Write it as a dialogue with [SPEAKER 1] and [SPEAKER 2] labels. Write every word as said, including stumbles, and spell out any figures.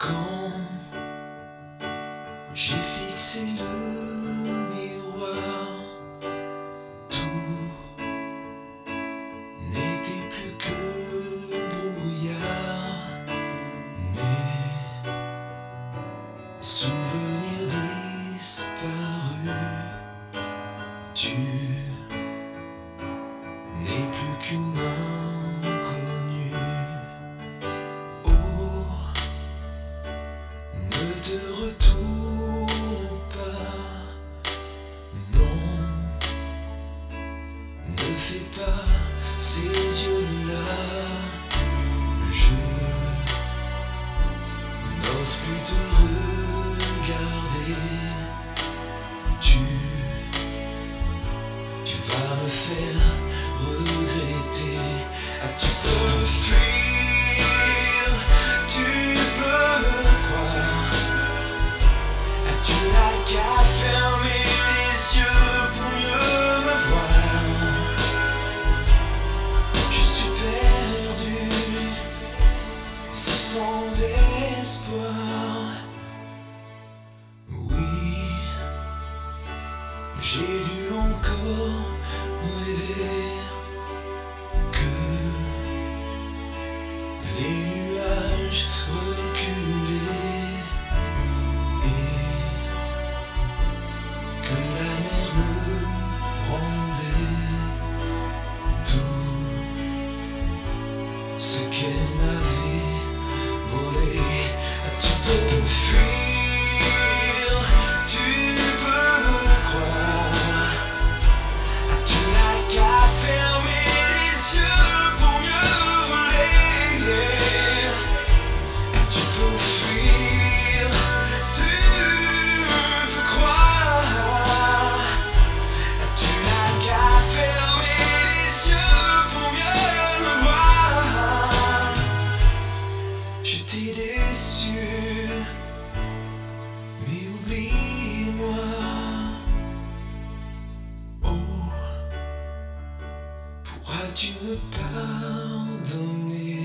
[SPEAKER 1] Quand j'ai fixé le miroir, tout n'était plus que brouillard. Mes souvenirs disparus, tu n'es plus qu'une inconnue. Ne te retourne pas, non, ne fais pas ces yeux-là. Je n'ose plus te regarder. Tu, tu vas me faire regretter. As-tu peur fuir? Tu peux croire? Tu n'as qu'à fermer les yeux pour mieux me voir. Je suis perdu, si sans espoir. Oui, j'ai dû encore rêver que les nuages reculaient. Que la mer me rendait tout ce qu'elle m'avait volé. Tu peux fuir, tu peux croire. Tu n'as qu'à fermer les yeux pour mieux voler. Tu peux fuir, tu peux croire. Je t'ai déçu, mais oublie-moi. Oh, pourras-tu me pardonner?